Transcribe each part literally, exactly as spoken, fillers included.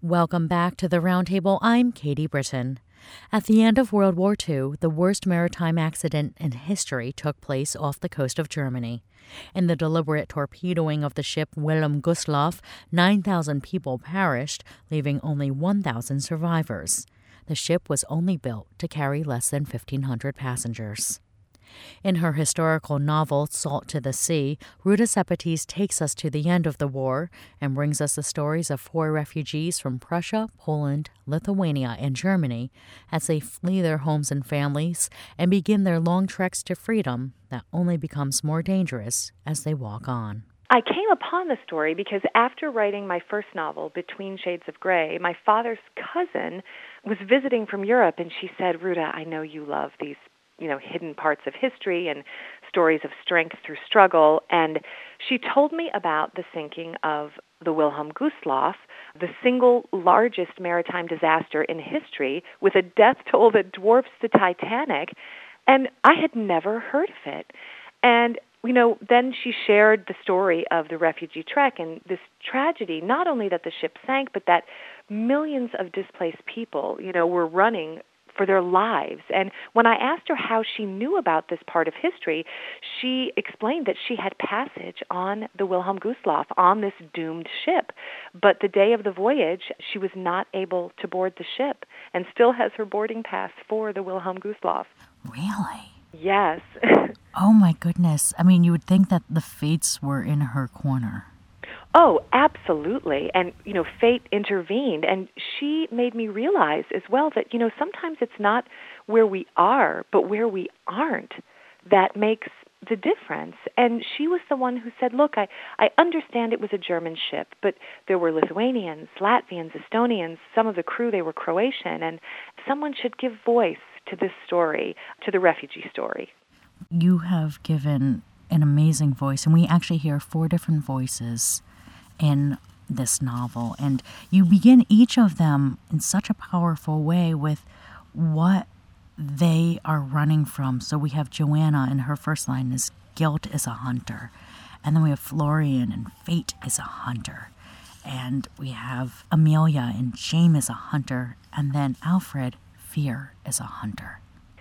Welcome back to the Roundtable. I'm Katie Britton. At the end of World War Two, the worst maritime accident in history took place off the coast of Germany. In the deliberate torpedoing of the ship Wilhelm Gustloff, nine thousand people perished, leaving only one thousand survivors. The ship was only built to carry less than fifteen hundred passengers. In her historical novel, Salt to the Sea, Ruta Sepetys takes us to the end of the war and brings us the stories of four refugees from Prussia, Poland, Lithuania, and Germany as they flee their homes and families and begin their long treks to freedom that only becomes more dangerous as they walk on. I came upon the story because after writing my first novel, Between Shades of Grey, my father's cousin was visiting from Europe, and she said, "Ruta, I know you love these you know, hidden parts of history and stories of strength through struggle." And she told me about the sinking of the Wilhelm Gustloff, the single largest maritime disaster in history, with a death toll that dwarfs the Titanic. And I had never heard of it. And, you know, then she shared the story of the refugee trek and this tragedy, not only that the ship sank, but that millions of displaced people, you know, were running for their lives. And when I asked her how she knew about this part of history, she explained that she had passage on the Wilhelm Gustloff, on this doomed ship. But the day of the voyage, she was not able to board the ship and still has her boarding pass for the Wilhelm Gustloff. Really? Yes. Oh, my goodness. I mean, you would think that the fates were in her corner. Oh, absolutely. And, you know, fate intervened. And she made me realize as well that, you know, sometimes it's not where we are, but where we aren't that makes the difference. And she was the one who said, look, I, I understand it was a German ship, but there were Lithuanians, Latvians, Estonians, some of the crew, they were Croatian, and someone should give voice to this story, to the refugee story. You have given an amazing voice, and we actually hear four different voices in this novel, and you begin each of them in such a powerful way with what they are running from. So we have Joanna, and her first line is guilt is a hunter, and then we have Florian, and fate is a hunter, and we have Amelia, and shame is a hunter, and then Alfred, fear is a hunter.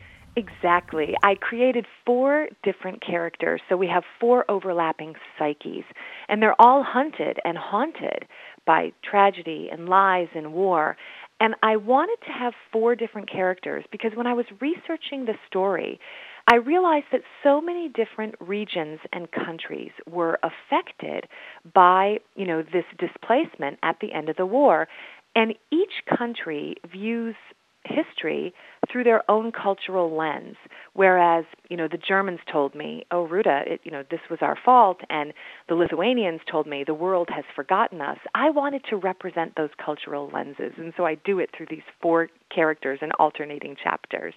Exactly. I created four different characters, so we have four overlapping psyches, and they're all hunted and haunted by tragedy and lies and war. And I wanted to have four different characters because when I was researching the story, I realized that so many different regions and countries were affected by, you know, this displacement at the end of the war. And each country views history through their own cultural lens, whereas, you know, the Germans told me, oh, Ruta, it, you know, this was our fault, and the Lithuanians told me the world has forgotten us. I wanted to represent those cultural lenses, and so I do it through these four characters in alternating chapters.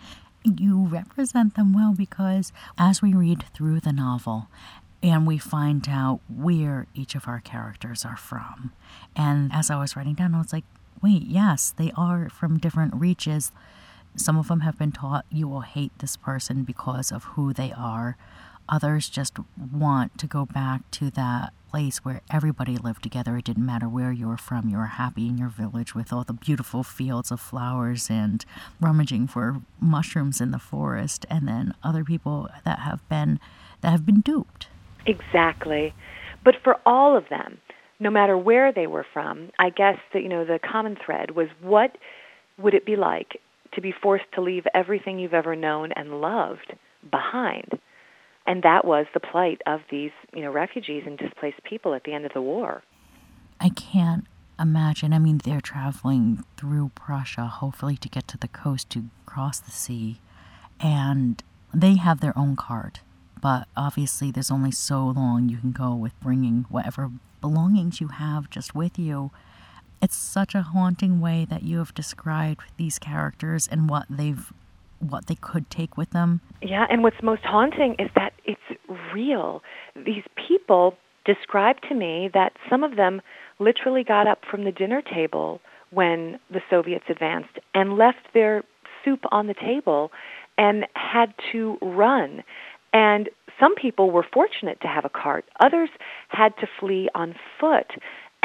You represent them well because as we read through the novel, and we find out where each of our characters are from, and as I was writing down, I was like, wait, yes, they are from different reaches. Some of them have been taught you will hate this person because of who they are. Others just want to go back to that place where everybody lived together. It didn't matter where you were from. You were happy in your village with all the beautiful fields of flowers and rummaging for mushrooms in the forest. And then other people that have been that have been duped. Exactly. But for all of them, no matter where they were from, I guess that, you know, the common thread was what would it be like to be forced to leave everything you've ever known and loved behind? And that was the plight of these, you know, refugees and displaced people at the end of the war. I can't imagine. I mean, they're traveling through Prussia, hopefully to get to the coast to cross the sea, and they have their own cart. But obviously there's only so long you can go with bringing whatever belongings you have just with you. It's such a haunting way that you have described these characters and what they've what they could take with them. Yeah, and what's most haunting is that it's real. These people described to me that some of them literally got up from the dinner table when the Soviets advanced and left their soup on the table and had to run. And some people were fortunate to have a cart. Others had to flee on foot.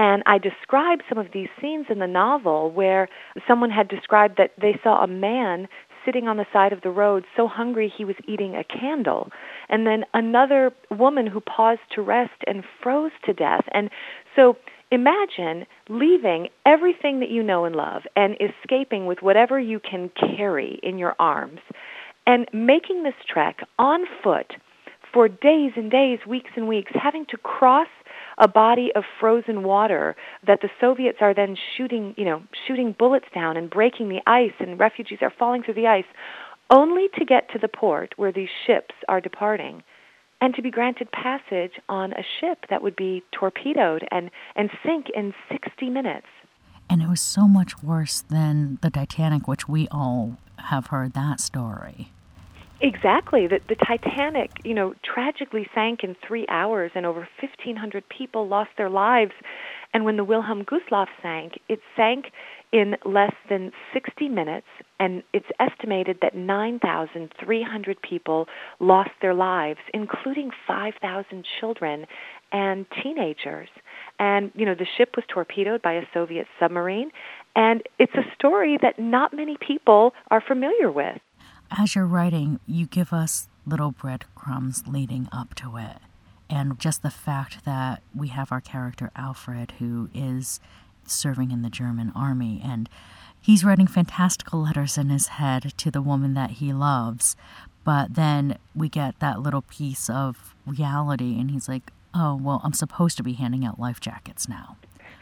And I described some of these scenes in the novel where someone had described that they saw a man sitting on the side of the road so hungry he was eating a candle. And then another woman who paused to rest and froze to death. And so imagine leaving everything that you know and love and escaping with whatever you can carry in your arms and making this trek on foot for days and days, weeks and weeks, having to cross a body of frozen water that the Soviets are then shooting, you know, shooting bullets down and breaking the ice, and refugees are falling through the ice, only to get to the port where these ships are departing and to be granted passage on a ship that would be torpedoed and, and sink in sixty minutes. And it was so much worse than the Titanic, which we all have heard that story. Exactly. The, the Titanic, you know, tragically sank in three hours and over fifteen hundred people lost their lives. And when the Wilhelm Gustloff sank, it sank in less than sixty minutes, and it's estimated that nine thousand three hundred people lost their lives, including five thousand children and teenagers. And, you know, the ship was torpedoed by a Soviet submarine, and it's a story that not many people are familiar with. As you're writing, you give us little breadcrumbs leading up to it. And just the fact that we have our character Alfred, who is serving in the German army, and he's writing fantastical letters in his head to the woman that he loves. But then we get that little piece of reality, and he's like, oh, well, I'm supposed to be handing out life jackets now.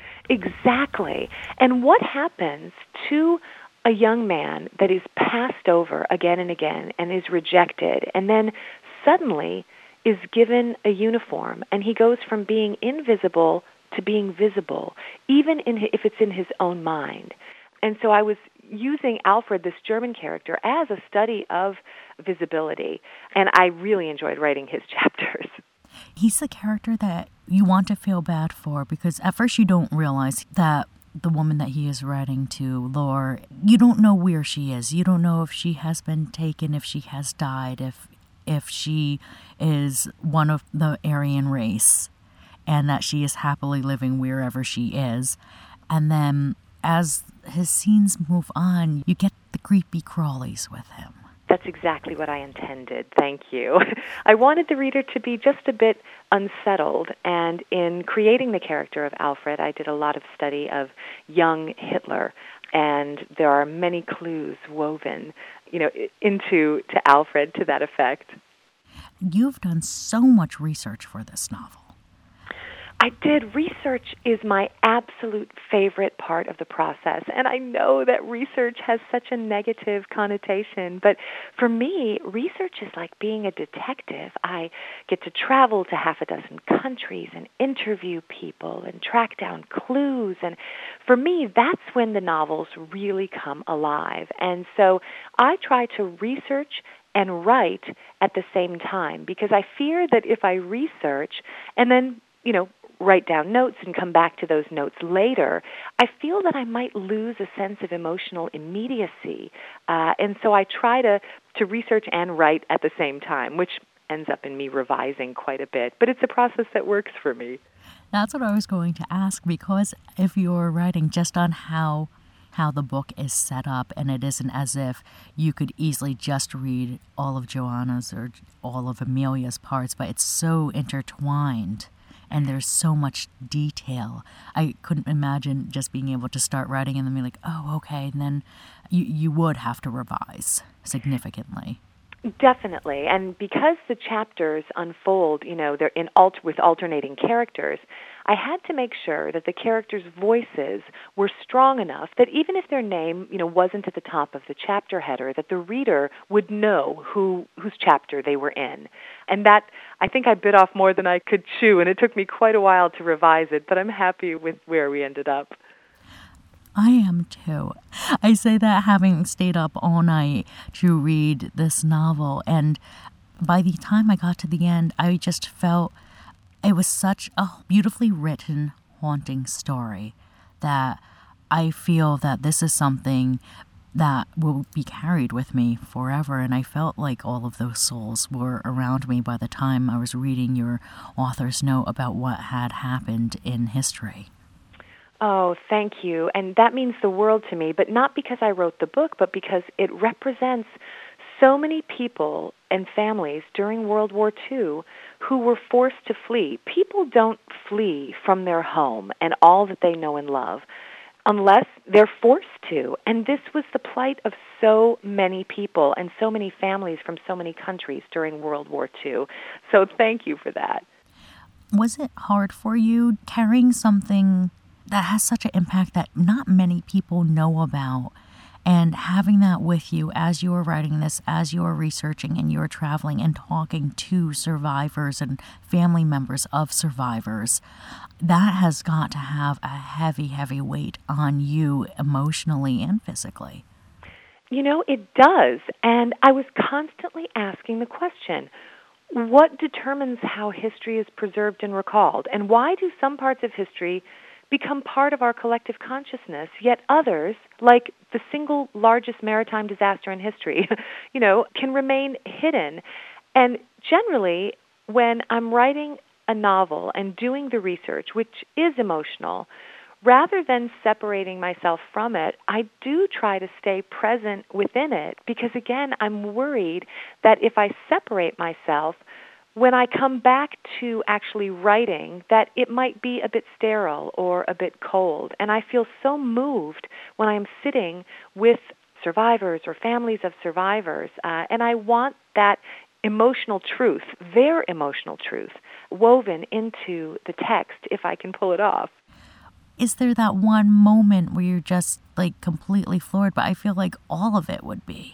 Exactly. And what happens to a young man that is passed over again and again and is rejected and then suddenly is given a uniform, and he goes from being invisible to being visible, even in, if it's in his own mind. And so I was using Alfred, this German character, as a study of visibility, and I really enjoyed writing his chapters. He's the character that you want to feel bad for, because at first you don't realize that the woman that he is writing to, Lore, you don't know where she is. You don't know if she has been taken, if she has died, if if she is one of the Aryan race, and that she is happily living wherever she is. And then as his scenes move on, you get the creepy crawlies with him. That's exactly what I intended. Thank you. I wanted the reader to be just a bit unsettled, and in creating the character of Alfred, I did a lot of study of young Hitler, and there are many clues woven, you know, into to Alfred to that effect. You've done so much research for this novel. I did. Research is my absolute favorite part of the process, and I know that research has such a negative connotation, but for me, research is like being a detective. I get to travel to half a dozen countries and interview people and track down clues, and for me, that's when the novels really come alive. And so I try to research and write at the same time, because I fear that if I research and then, you know, write down notes and come back to those notes later, I feel that I might lose a sense of emotional immediacy. Uh, and so I try to, to research and write at the same time, which ends up in me revising quite a bit. But it's a process that works for me. That's what I was going to ask, because if you're writing just on how how the book is set up, and it isn't as if you could easily just read all of Joanna's or all of Amelia's parts, but it's so intertwined. And there's so much detail. I couldn't imagine just being able to start writing and then be like, oh, okay, and then you, you would have to revise significantly. Definitely. And because the chapters unfold, you know, they're in alt- with alternating characters, I had to make sure that the characters' voices were strong enough that even if their name, you know, wasn't at the top of the chapter header, that the reader would know who whose chapter they were in. And that, I think I bit off more than I could chew, and it took me quite a while to revise it, but I'm happy with where we ended up. I am too. I say that having stayed up all night to read this novel, and by the time I got to the end, I just felt it was such a beautifully written, haunting story that I feel that this is something that will be carried with me forever. And I felt like all of those souls were around me by the time I was reading your author's note about what had happened in history. Oh, thank you. And that means the world to me, but not because I wrote the book, but because it represents so many people and families during World War Two who were forced to flee. People don't flee from their home and all that they know and love unless they're forced to. And this was the plight of so many people and so many families from so many countries during World War Two. So thank you for that. Was it hard for you carrying something that has such an impact that not many people know about, and having that with you as you were writing this, as you were researching and you were traveling and talking to survivors and family members of survivors? That has got to have a heavy, heavy weight on you emotionally and physically. You know, it does. And I was constantly asking the question, what determines how history is preserved and recalled? And why do some parts of history become part of our collective consciousness, yet others, like the single largest maritime disaster in history, you know, can remain hidden? And generally, when I'm writing a novel and doing the research, which is emotional, rather than separating myself from it, I do try to stay present within it because, again, I'm worried that if I separate myself, when I come back to actually writing, that it might be a bit sterile or a bit cold. And I feel so moved when I'm sitting with survivors or families of survivors, uh, and I want that emotional truth, their emotional truth, woven into the text if I can pull it off. Is there that one moment where you're just like completely floored? But I feel like all of it would be.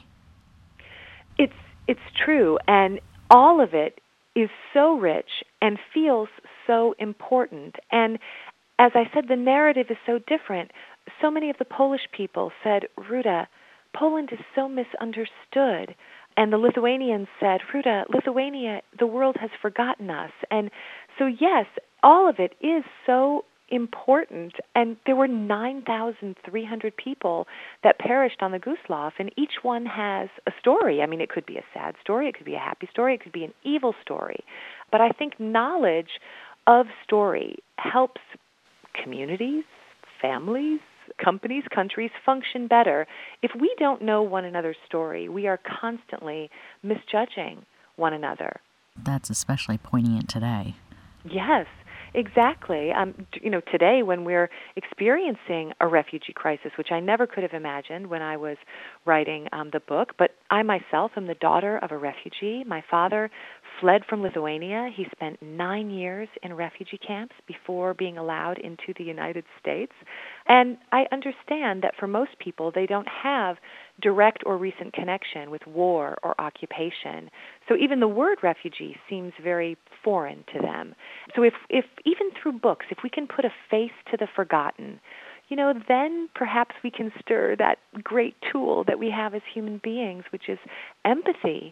It's it's true, and all of it is so rich and feels so important. And as I said, the narrative is so different. So many of the Polish people said, Ruta, Poland is so misunderstood. And the Lithuanians said, Ruta, Lithuania, the world has forgotten us. And so, yes, all of it is so important. And there were nine thousand three hundred people that perished on the Gustloff, and each one has a story. I mean, it could be a sad story, it could be a happy story, it could be an evil story. But I think knowledge of story helps communities, families, companies, countries function better. If we don't know one another's story, we are constantly misjudging one another. That's especially poignant today. Yes. Exactly. Um, you know, today when we're experiencing a refugee crisis, which I never could have imagined when I was writing um, the book, but I myself am the daughter of a refugee. My father fled from Lithuania. He spent nine years in refugee camps before being allowed into the United States. And I understand that for most people, they don't have direct or recent connection with war or occupation. So even the word refugee seems very foreign to them. So if, if even through books, if we can put a face to the forgotten, you know, then perhaps we can stir that great tool that we have as human beings, which is empathy,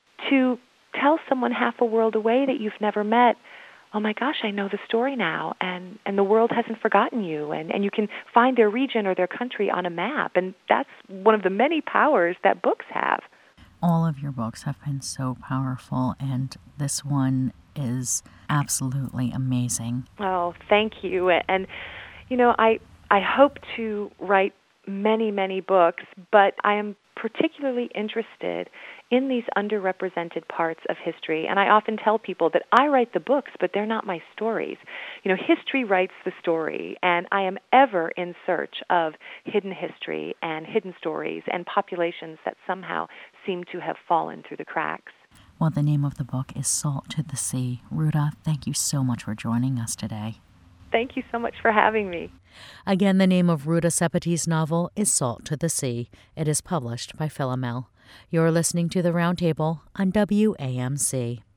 to tell someone half a world away that you've never met, oh my gosh, I know the story now, and, and the world hasn't forgotten you, and, and you can find their region or their country on a map, and that's one of the many powers that books have. All of your books have been so powerful, and this one is absolutely amazing. Oh, thank you. And, you know, I I hope to write many, many books, but I am particularly interested in these underrepresented parts of history. And I often tell people that I write the books, but they're not my stories. You know, history writes the story, and I am ever in search of hidden history and hidden stories and populations that somehow seem to have fallen through the cracks. Well, the name of the book is Salt to the Sea. Ruta, thank you so much for joining us today. Thank you so much for having me. Again, the name of Ruta Sepeti's novel is Salt to the Sea. It is published by Philomel. You're listening to The Roundtable on W A M C.